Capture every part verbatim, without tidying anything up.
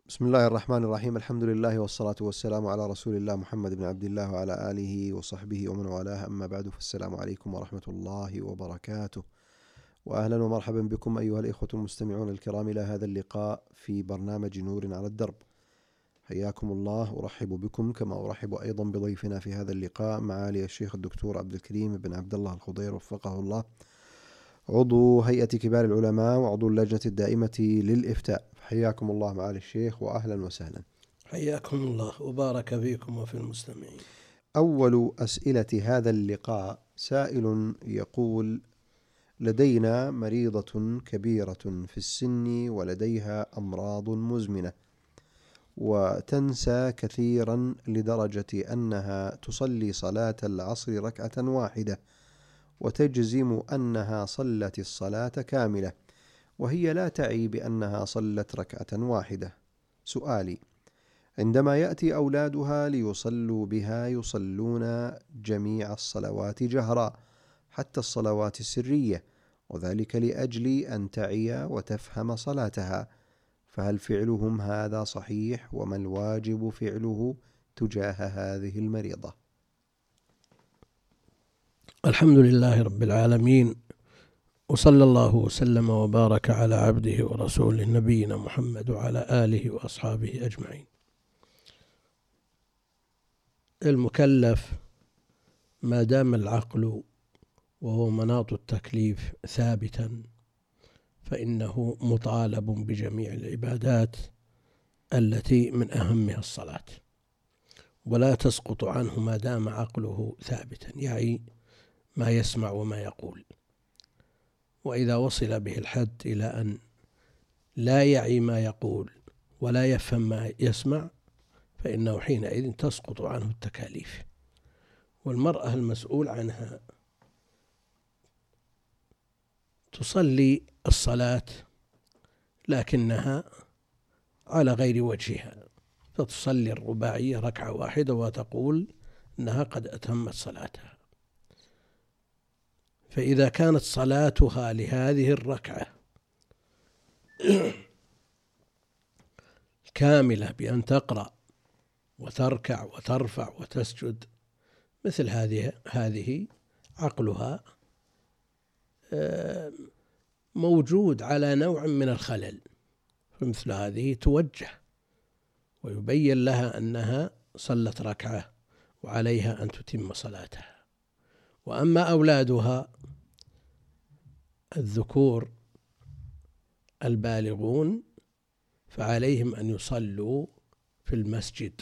بسم الله الرحمن الرحيم. الحمد لله والصلاة والسلام على رسول الله محمد بن عبد الله وعلى آله وصحبه ومن والاه، أما بعد، فالسلام عليكم ورحمة الله وبركاته. وأهلا ومرحبا بكم أيها الإخوة المستمعون الكرام إلى هذا اللقاء في برنامج نور على الدرب. حياكم الله، أرحب بكم كما أرحب أيضا بضيفنا في هذا اللقاء معالي الشيخ الدكتور عبد الكريم بن عبد الله الخضير وفقه الله، عضو هيئة كبار العلماء وعضو اللجنة الدائمة للإفتاء. حياكم الله معالي الشيخ وأهلا وسهلا. حياكم الله وبارك فيكم وفي المستمعين. أول أسئلة هذا اللقاء سائل يقول: لدينا مريضة كبيرة في السن ولديها أمراض مزمنة، وتنسى كثيرا لدرجة أنها تصلي صلاة العصر ركعة واحدة وتجزم أنها صلت الصلاة كاملة، وهي لا تعي بأنها صلت ركعة واحدة. سؤالي: عندما يأتي أولادها ليصلوا بها يصلون جميع الصلوات جهرا حتى الصلوات السرية، وذلك لأجل أن تعي وتفهم صلاتها، فهل فعلهم هذا صحيح؟ وما الواجب فعله تجاه هذه المريضة؟ الحمد لله رب العالمين، وصلى الله وسلم وبارك على عبده ورسوله نبينا محمد وعلى آله وأصحابه أجمعين. المكلف ما دام العقل وهو مناط التكليف ثابتا فإنه مطالب بجميع العبادات التي من أهمها الصلاة، ولا تسقط عنه ما دام عقله ثابتا، يعني ما يسمع وما يقول. وإذا وصل به الحد إلى أن لا يعي ما يقول ولا يفهم ما يسمع فإنه حينئذ تسقط عنه التكاليف. والمرأة المسؤول عنها تصلي الصلاة لكنها على غير وجهها، فتصلي الرباعية ركعة واحدة وتقول أنها قد أتمت صلاتها. فإذا كانت صلاتها لهذه الركعة كاملة بأن تقرأ وتركع وترفع وتسجد مثل هذه هذه عقلها موجود على نوع من الخلل، فمثل هذه توجه ويبين لها أنها صلت ركعة وعليها أن تتم صلاتها. وأما أولادها الذكور البالغون فعليهم أن يصلوا في المسجد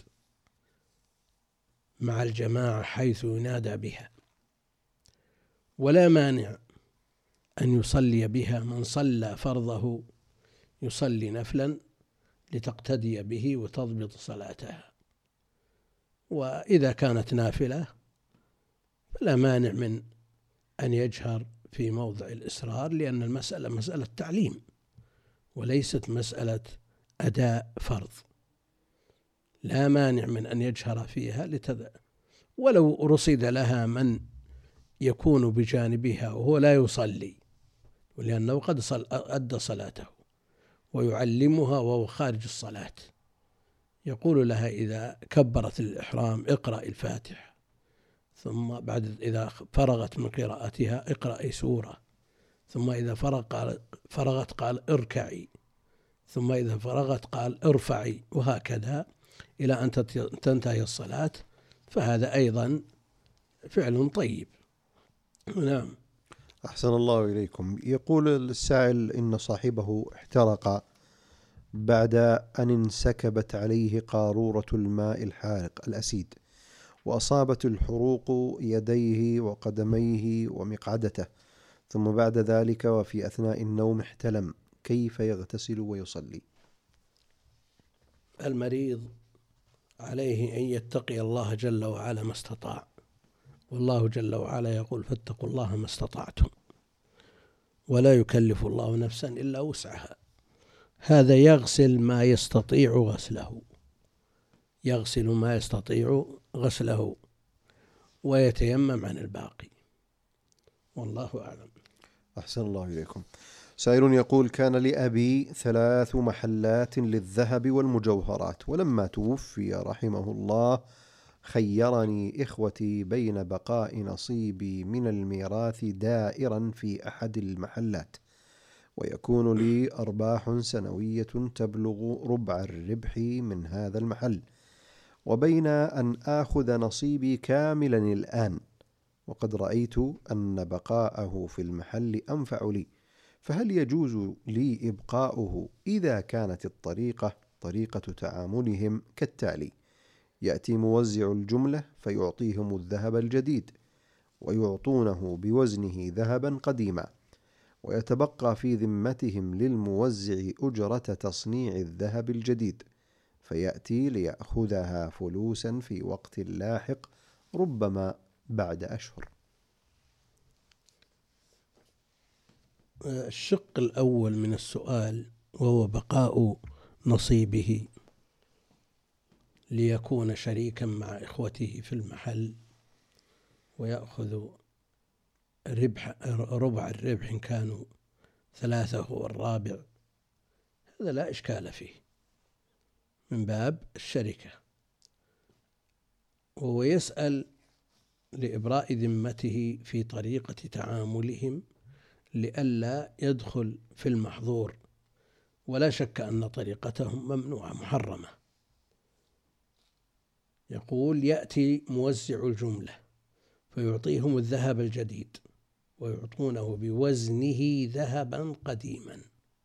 مع الجماعة حيث ينادى بها، ولا مانع أن يصلي بها من صلى فرضه يصلي نفلا لتقتدي به وتضبط صلاتها. وإذا كانت نافلة فلا مانع من أن يجهر في موضع الإسرار، لأن المسألة مسألة تعليم وليست مسألة أداء فرض. لا مانع من أن يجهر فيها لتذا، ولو رصد لها من يكون بجانبها وهو لا يصلي، ولأنه قد أدى صلاته، ويعلمها وهو خارج الصلاة، يقول لها إذا كبرت الإحرام اقرأ الفاتحة، ثم بعد إذا فرغت من قراءتها اقرأي سورة، ثم إذا فرغ قال فرغت قال اركعي، ثم إذا فرغت قال ارفعي، وهكذا إلى أن تنتهي الصلاة. فهذا أيضا فعل طيب. نعم. أحسن الله إليكم. يقول السائل إن صاحبه احترق بعد أن انسكبت عليه قارورة الماء الحارق الأسيد، وأصابت الحروق يديه وقدميه ومقعدته، ثم بعد ذلك وفي أثناء النوم احتلم، كيف يغتسل ويصلي؟ المريض عليه أن يتقي الله جل وعلا ما استطاع، والله جل وعلا يقول فاتقوا الله ما استطعتم، ولا يكلف الله نفسا إلا وسعها. هذا يغسل ما يستطيع غسله، يغسل ما يستطيع غسله ويتيمم عن الباقي، والله أعلم. أحسن الله إليكم. سائل يقول: كان لأبي ثلاث محلات للذهب والمجوهرات، ولما توفي رحمه الله خيرني إخوتي بين بقاء نصيبي من الميراث دائرا في أحد المحلات، ويكون لي أرباح سنوية تبلغ ربع الربح من هذا المحل، وبين أن آخذ نصيبي كاملا الآن، وقد رأيت أن بقاءه في المحل أنفع لي، فهل يجوز لي إبقاؤه إذا كانت الطريقة طريقة تعاملهم كالتالي: يأتي موزع الجملة فيعطيهم الذهب الجديد ويعطونه بوزنه ذهبا قديما، ويتبقى في ذمتهم للموزع أجرة تصنيع الذهب الجديد، فيأتي ليأخذها فلوسا في وقت لاحق ربما بعد أشهر. الشق الأول من السؤال وهو بقاء نصيبه ليكون شريكا مع إخوته في المحل ويأخذ ربح ربع الربح إن كانوا ثلاثة والرابع، هذا لا إشكال فيه من باب الشركة، وهو يسأل لإبراء ذمته في طريقة تعاملهم لئلا يدخل في المحظور، ولا شك أن طريقتهم ممنوعة محرمة. يقول: يأتي موزع الجملة فيعطيهم الذهب الجديد ويعطونه بوزنه ذهبا قديما،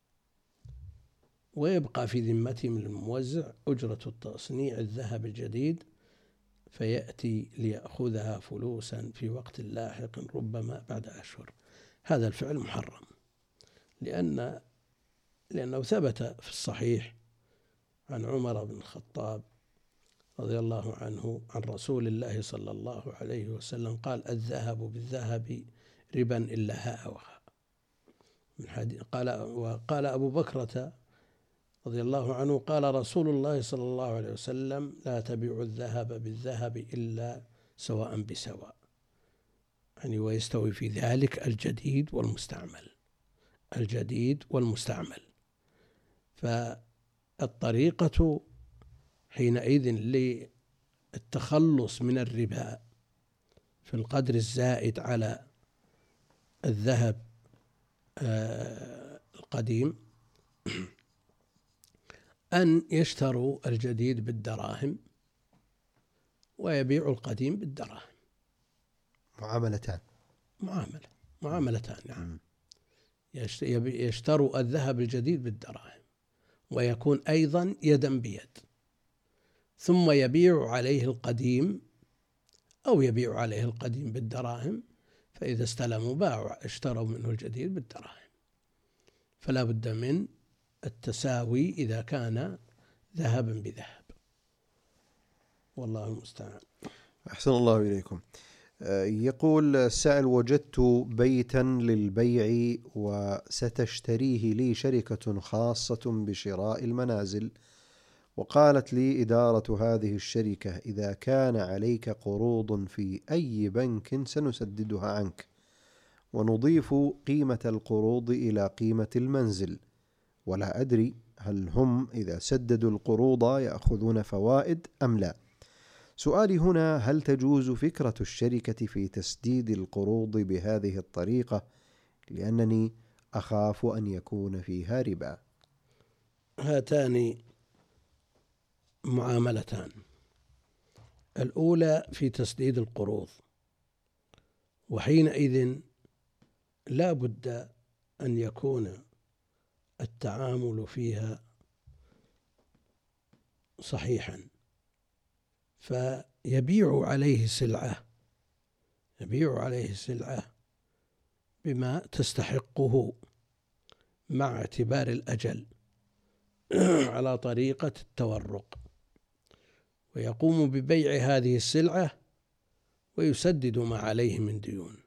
ويبقى في ذمتهم الموزع أجرة تصنيع الذهب الجديد، فيأتي ليأخذها فلوسا في وقت لاحق ربما بعد أشهر. هذا الفعل محرم، لأن لأنه ثبت في الصحيح عن عمر بن الخطاب رضي الله عنه عن رسول الله صلى الله عليه وسلم قال: الذهب بالذهب ربا إلا هاء وهاء. من حديث قال وقال أبو بكرة رضي الله عنه: قال رسول الله صلى الله عليه وسلم: لا تبيع الذهب بالذهب إلا سواء بسواء، يعني ويستوي في ذلك الجديد والمستعمل، الجديد والمستعمل. فالطريقة حينئذ للتخلص من الربا في القدر الزائد على الذهب القديم أن يشتروا الجديد بالدراهم ويبيعوا القديم بالدراهم. معاملتان معاملة معاملتان نعم. يشتروا الذهب الجديد بالدراهم ويكون أيضا يدا بيد، ثم يبيع عليه القديم أو يبيع عليه القديم بالدراهم، فإذا استلموا باعوا اشتروا منه الجديد بالدراهم. فلا بد من التساوي إذا كان ذهبا بذهب، والله المستعان. أحسن الله إليكم. يقول السائل: وجدت بيتا للبيع وستشتريه لي شركة خاصة بشراء المنازل، وقالت لي إدارة هذه الشركة: إذا كان عليك قروض في أي بنك سنسددها عنك، ونضيف قيمة القروض إلى قيمة المنزل، ولا أدري هل هم إذا سددوا القروض يأخذون فوائد أم لا. سؤالي هنا: هل تجوز فكرة الشركة في تسديد القروض بهذه الطريقة؟ لأنني أخاف أن يكون فيها ربا. هاتان معاملتان: الأولى في تسديد القروض، وحينئذ لا بد أن يكون التعامل فيها صحيحا، فيبيع عليه سلعة يبيع عليه سلعة بما تستحقه مع اعتبار الأجل على طريقة التورق، ويقوم ببيع هذه السلعة ويسدد ما عليه من ديون.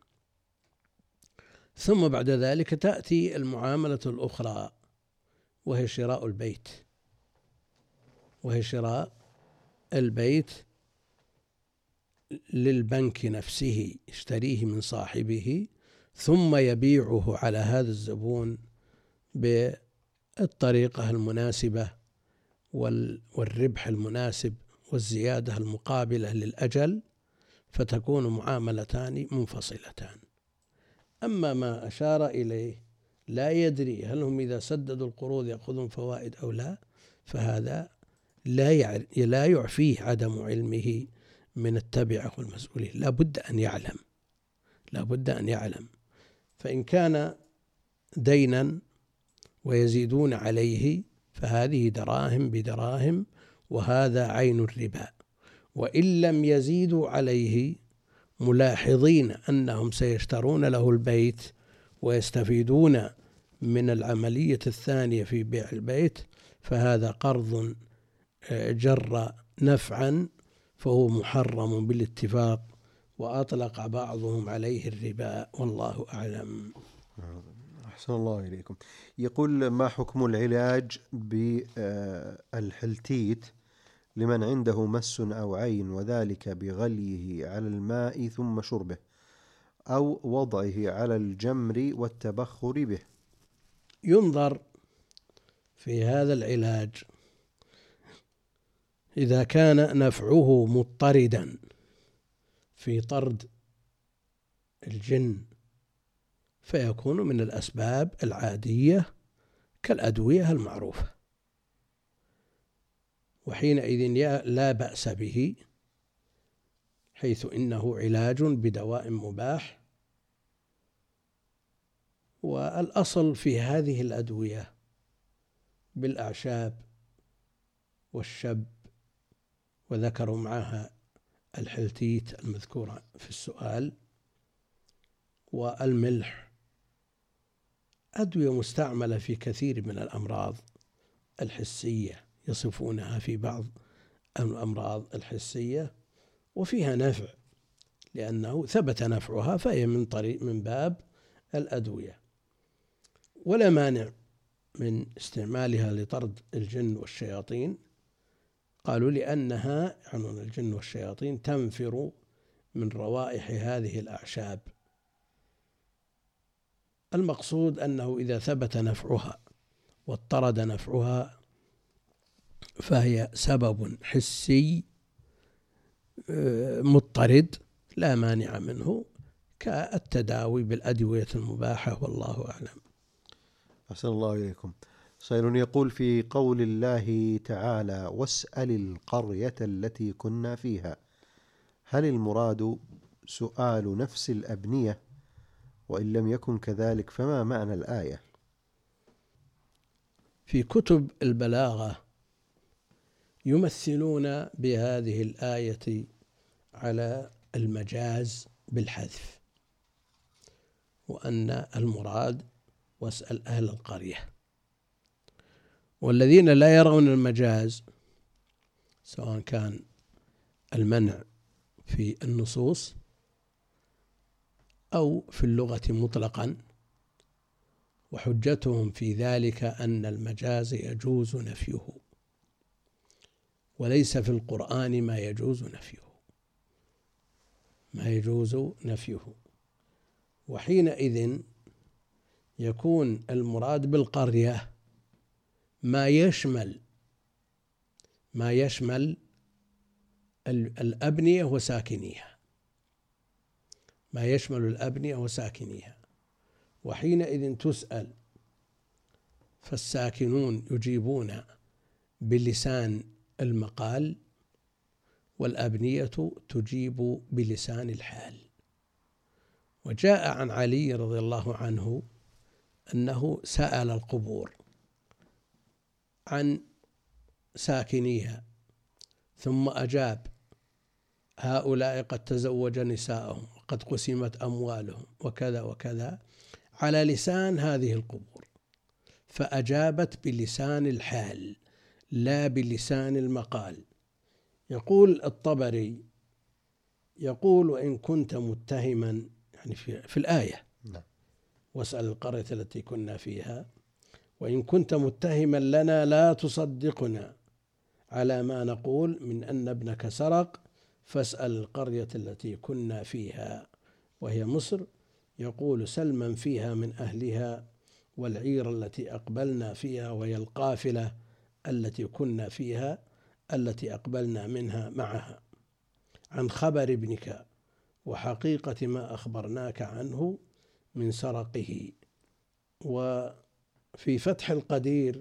ثم بعد ذلك تأتي المعاملة الأخرى وهي شراء البيت وهي شراء البيت للبنك نفسه، يشتريه من صاحبه ثم يبيعه على هذا الزبون بالطريقة المناسبة والربح المناسب والزيادة المقابلة للأجل، فتكون معاملتان منفصلتان. أما ما أشار إليه لا يدري هل هم إذا سددوا القروض يأخذون فوائد أو لا، فهذا لا لا يعفيه عدم علمه من التبعة والمسؤولين، لا بد أن يعلم لا بد أن يعلم فإن كان دينا ويزيدون عليه فهذه دراهم بدراهم، وهذا عين الربا. وإن لم يزيدوا عليه ملاحظين أنهم سيشترون له البيت ويستفيدون من العملية الثانية في بيع البيت، فهذا قرض جر نفعا فهو محرم بالاتفاق، وأطلق بعضهم عليه الربا، والله أعلم. أحسن الله إليكم. يقول: ما حكم العلاج بالحلتيت لمن عنده مس أو عين، وذلك بغليه على الماء ثم شربه، أو وضعه على الجمر والتبخر به؟ ينظر في هذا العلاج إذا كان نفعه مضطردا في طرد الجن فيكون من الأسباب العادية كالأدوية المعروفة، وحينئذ لا بأس به، حيث إنه علاج بدواء مباح. والأصل في هذه الأدوية بالأعشاب والشب، وذكروا معها الحلتيت المذكورة في السؤال والملح، أدوية مستعملة في كثير من الأمراض الحسية، يصفونها في بعض الأمراض الحسية وفيها نفع، لأنه ثبت نفعها فهي من طريق من باب الأدوية، ولا مانع من استعمالها لطرد الجن والشياطين. قالوا لأنها يعني الجن والشياطين تنفر من روائح هذه الأعشاب. المقصود أنه إذا ثبت نفعها واضطرد نفعها فهي سبب حسي مضطرد لا مانع منه كالتداوي بالأدوية المباحة، والله أعلم. أحسن الله إليكم. سائل يقول: في قول الله تعالى: واسأل القرية التي كنا فيها، هل المراد سؤال نفس الأبنية؟ وإن لم يكن كذلك فما معنى الآية؟ في كتب البلاغة يمثلون بهذه الآية على المجاز بالحذف، وأن المراد واسأل أهل القرية، والذين لا يرون المجاز سواء كان المنع في النصوص أو في اللغة مطلقا، وحجتهم في ذلك أن المجاز يجوز نفيه، وليس في القرآن ما يجوز نفيه ما يجوز نفيه وحينئذ يكون المراد بالقرية ما يشمل ما يشمل الأبنية وساكنيها ما يشمل الأبنية وساكنيها وحينئذ تسأل، فالساكنون يجيبون بلسان المقال، والأبنية تجيب بلسان الحال. وجاء عن علي رضي الله عنه أنه سأل القبور عن ساكنيها ثم أجاب: هؤلاء قد تزوج نساءهم وقد قسمت أموالهم وكذا وكذا، على لسان هذه القبور، فأجابت بلسان الحال لا بلسان المقال. يقول الطبري يقول: وإن كنت متهما، يعني في, في الآية واسأل القرية التي كنا فيها، وإن كنت متهما لنا لا تصدقنا على ما نقول من أن ابنك سرق، فاسأل القرية التي كنا فيها وهي مصر. يقول: سل من فيها من أهلها والعير التي أقبلنا فيها، وهي القافلة التي كنا فيها التي أقبلنا منها معها، عن خبر ابنك وحقيقة ما أخبرناك عنه من سرقه. وفي فتح القدير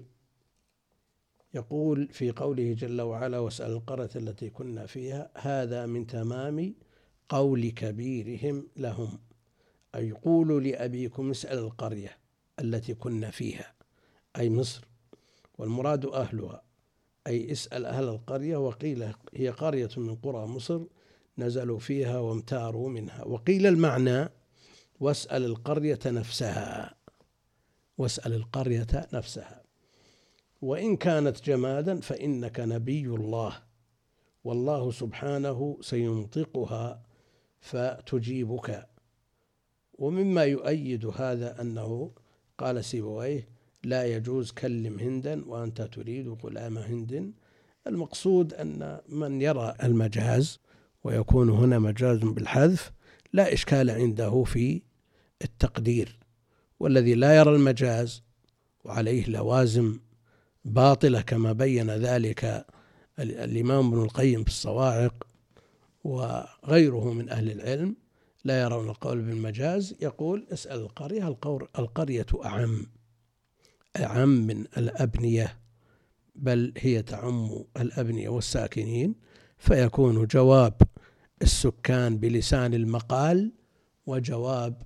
يقول في قوله جل وعلا: واسأل القرية التي كنا فيها، هذا من تمام قول كبيرهم لهم، أي قولوا لأبيكم اسأل القرية التي كنا فيها، أي مصر، والمراد أهلها، أي اسأل أهل القرية. وقيل هي قرية من قرى مصر نزلوا فيها وامتاروا منها. وقيل المعنى واسأل القرية نفسها، واسأل القرية نفسها. وإن كانت جمادا فإنك نبي الله، والله سبحانه سينطقها فتجيبك. ومما يؤيد هذا أنه قال سيبويه: لا يجوز كلم هندا وأنت تريد غلام هند. المقصود أن من يرى المجاز، ويكون هنا مجاز بالحذف، لا إشكال عنده في التقدير. والذي لا يرى المجاز وعليه لوازم باطلة كما بين ذلك الإمام ابن القيم في الصواعق وغيره من أهل العلم، لا يرون القول بالمجاز، يقول اسأل القرية. القرية أعم أعم من الأبنية، بل هي تعم الأبنية والساكنين، فيكون جواب السكان بلسان المقال، وجواب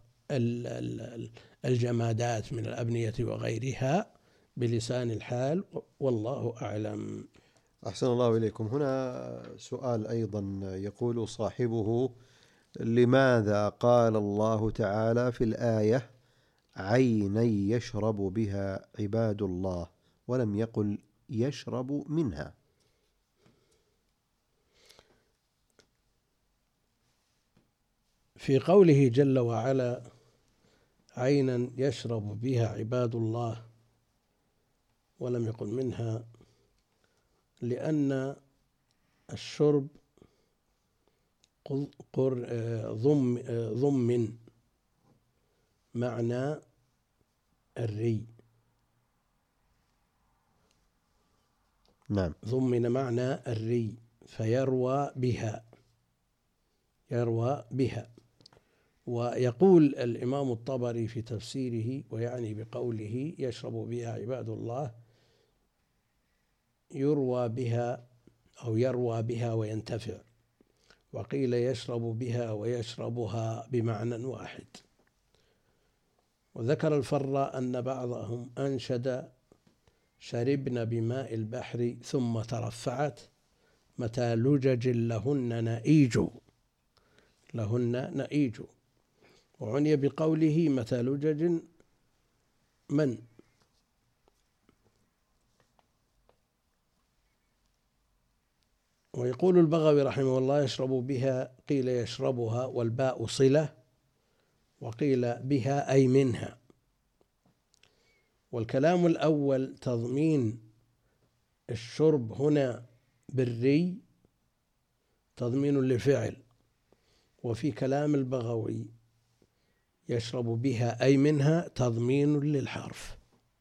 الجمادات من الأبنية وغيرها بلسان الحال، والله أعلم. أحسن الله إليكم. هنا سؤال أيضا، يقول صاحبه: لماذا قال الله تعالى في الآية عيني يشرب بها عباد الله، ولم يقل يشرب منها؟ في قوله جل وعلا عينا يشرب بها عباد الله ولم يقل منها، لأن الشرب ضم ضمن معنى الري. نعم، ضمن معنى الري، فيروى بها، يروى بها. ويقول الإمام الطبري في تفسيره، ويعني بقوله يشرب بها عباد الله، يروى بها أو يروى بها وينتفع. وقيل يشرب بها ويشربها بمعنى واحد. وذكر الفراء أن بعضهم أنشد: شربن بماء البحر ثم ترفعت، متى لجج لهن نئيج، لهن نئيج. وعني بقوله متى لجج من. ويقول البغوي رحمه الله: يشرب بها، قيل يشربها والباء صلة، وقيل بها أي منها. والكلام الأول تضمين الشرب هنا بالري تضمين للفعل. وفي كلام البغوي يشرب بها أي منها تضمين للحرف،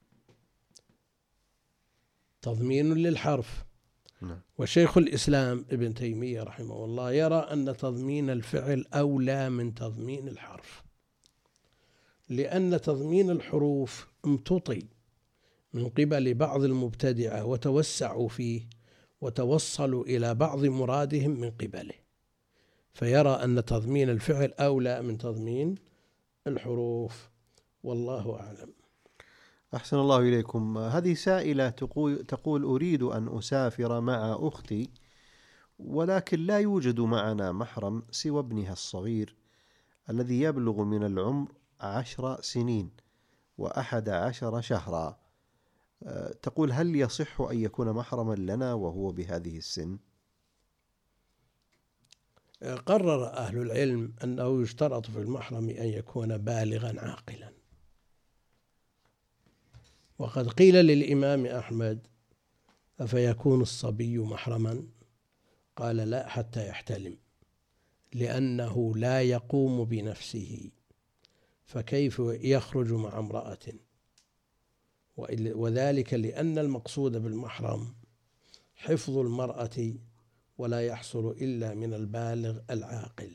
تضمين للحرف. وشيخ الإسلام ابن تيمية رحمه الله يرى أن تضمين الفعل أولى من تضمين الحرف، لأن تضمين الحروف امتطي من قبل بعض المبتدعة وتوسعوا فيه وتوصلوا إلى بعض مرادهم من قبله، فيرى أن تضمين الفعل أولى من تضمين الحروف، والله أعلم. أحسن الله إليكم. هذه سائلة تقول: أريد أن أسافر مع أختي، ولكن لا يوجد معنا محرم سوى ابنها الصغير الذي يبلغ من العمر عشر سنين وأحد عشر شهرا. تقول: هل يصح أن يكون محرما لنا وهو بهذه السن؟ قرر أهل العلم أنه يشترط في المحرم أن يكون بالغا عاقلا. وقد قيل للإمام أحمد: أفيكون الصبي محرما؟ قال: لا، حتى يحتلم، لأنه لا يقوم بنفسه، فكيف يخرج مع امرأة؟ وذلك لأن المقصود بالمحرم حفظ المرأة ولا يحصل إلا من البالغ العاقل.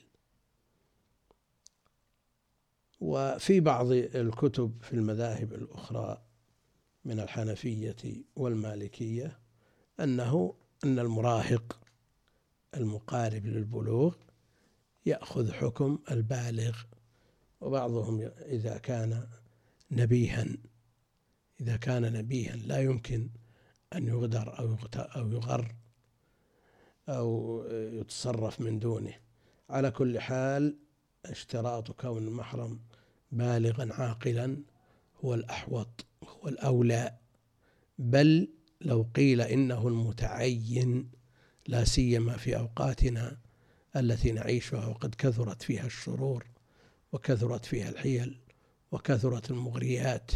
وفي بعض الكتب في المذاهب الأخرى من الحنفية والمالكية أنه أن المراهق المقارب للبلوغ يأخذ حكم البالغ، وبعضهم إذا كان نبيها إذا كان نبيها لا يمكن أن يغدر أو أو يغر أو يتصرف من دونه. على كل حال اشتراط كون المحرم بالغا عاقلا هو الأحوط، هو الأولى، بل لو قيل إنه المتعين، لا سيما في أوقاتنا التي نعيشها وقد كثرت فيها الشرور وكثرت فيها الحيل وكثرت المغريات،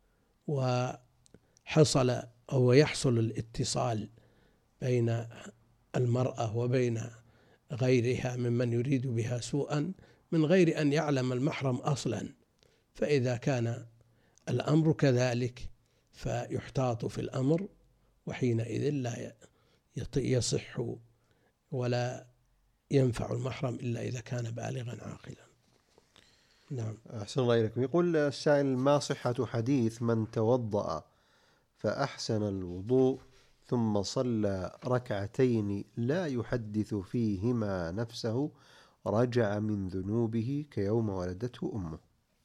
وحصل أو يحصل الاتصال بين المرأة وبين غيرها ممن يريد بها سوءا من غير أن يعلم المحرم أصلا. فإذا كان الأمر كذلك فيحتاط في الأمر، وحينئذ لا يصح ولا ينفع المحرم إلا إذا كان بالغا عاقلا. نعم. أحسن الله إليكم. يقول السائل: ما صحة حديث من توضأ فأحسن الوضوء ثم صلى ركعتين لا يحدث فيهما نفسه رجع من ذنوبه كيوم ولدته أمه؟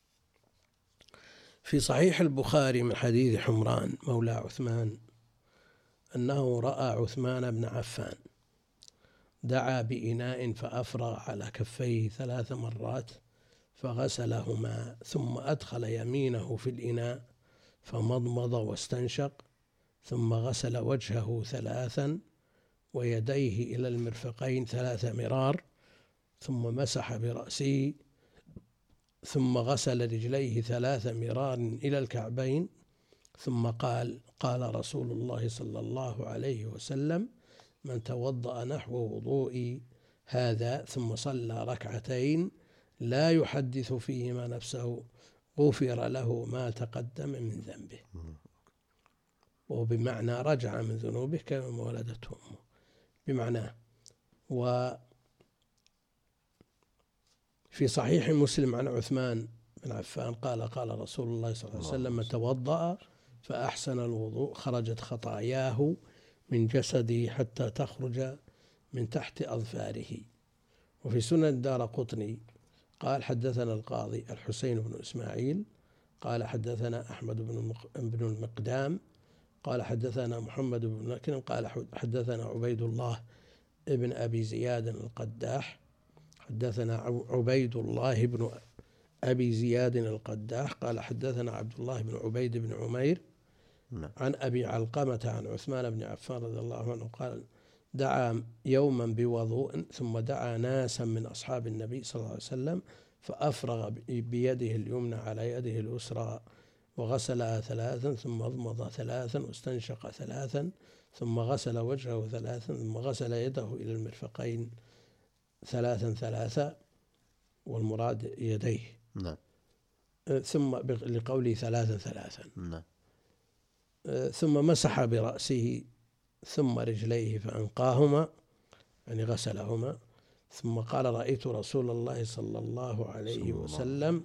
في صحيح البخاري من حديث حمران مولى عثمان أنه رأى عثمان بن عفان دعا بإناء فأفرغ على كفيه ثلاث مرات فغسلهما، ثم أدخل يمينه في الإناء فمضمض واستنشق، ثم غسل وجهه ثلاثا ويديه إلى المرفقين ثلاث مرار، ثم مسح برأسه، ثم غسل رجليه ثلاث مرار إلى الكعبين، ثم قال: قال رسول الله صلى الله عليه وسلم: من توضأ نحو وضوئي هذا ثم صلى ركعتين لا يحدث فيهما نفسه غفر له ما تقدم من ذنبه. وبمعنى رجع من ذنوبه كما ولدته أمه بمعناه. وفي صحيح مسلم عن عثمان بن عفان قال: قال رسول الله صلى الله عليه وسلم: من توضأ فأحسن الوضوء خرجت خطاياه من جسده حتى تخرج من تحت أظفاره. وفي سنن الدارقطني قال: حدثنا القاضي الحسين بن إسماعيل قال: حدثنا أحمد بن المقدام قال: حدثنا محمد بن مكرم قال: حدثنا عبيد الله ابن أبي زياد القداح حدثنا عبيد الله بن أبي زياد القداح قال: حدثنا عبد الله بن عبيد بن عمير عن أبي علقمة عن عثمان بن عفان رضي الله عنه قال: دعا يوما بوضوء ثم دعا ناسا من أصحاب النبي صلى الله عليه وسلم فأفرغ بيده اليمنى على يده اليسرى وغسلها ثلاثا، ثم مضمض ثلاثا واستنشق ثلاثا، ثم غسل وجهه ثلاثا، ثم غسل يده إلى المرفقين ثلاثا ثلاثا، والمراد يديه. نعم. ثم لقوله ثلاثا ثلاثا. نعم. ثم مسح برأسه ثم رجليه فأنقاهما، يعني غسلهما، ثم قال: رأيت رسول الله صلى الله عليه وسلم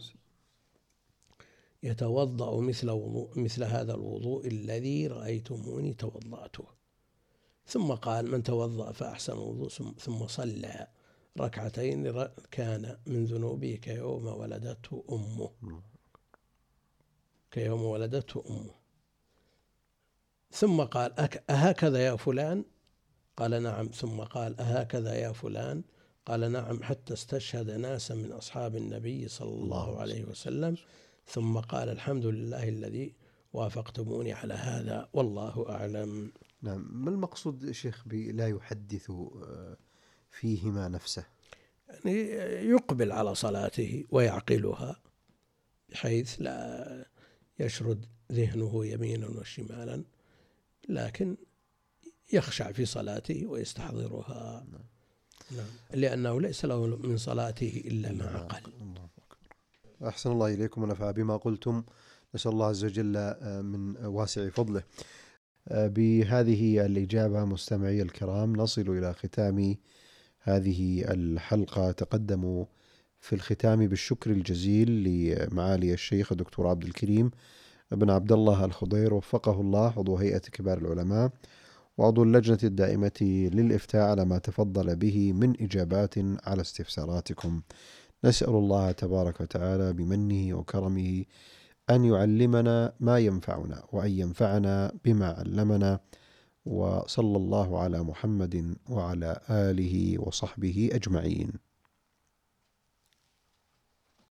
يتوضأ مثل وضوء مثل هذا الوضوء الذي رأيتموني توضأته. ثم قال: من توضأ فأحسن الوضوء ثم صلى ركعتين كان من ذنوبه كيوم ولدته أمه كيوم ولدته أمه. ثم قال: أهكذا يا فلان؟ قال: نعم. ثم قال: أهكذا يا فلان؟ قال: نعم، حتى استشهد ناسا من أصحاب النبي صلى الله عليه وسلم. ثم قال: الحمد لله الذي وافقتموني على هذا والله أعلم. نعم. ما المقصود شيخ بلا يحدث فيهما نفسه؟ يعني يقبل على صلاته ويعقلها بحيث لا يشرد ذهنه يمينا وشمالا، لكن يخشع في صلاته ويستحضرها. نعم. لأنه ليس له من صلاته إلا ما عقل. أحسن الله إليكم ونفع بما قلتم. نسأل الله عز وجل من واسع فضله. بهذه الإجابة مستمعي الكرام نصل إلى ختام هذه الحلقة. تقدموا في الختام بالشكر الجزيل لمعالي الشيخ الدكتور عبد الكريم بن عبد الله الخضير وفقه الله، عضو هيئة كبار العلماء وعضو اللجنة الدائمة للإفتاء، على ما تفضل به من إجابات على استفساراتكم. نسأل الله تبارك وتعالى بمنه وكرمه أن يعلمنا ما ينفعنا وأن ينفعنا بما علمنا، وصلى الله على محمد وعلى آله وصحبه أجمعين.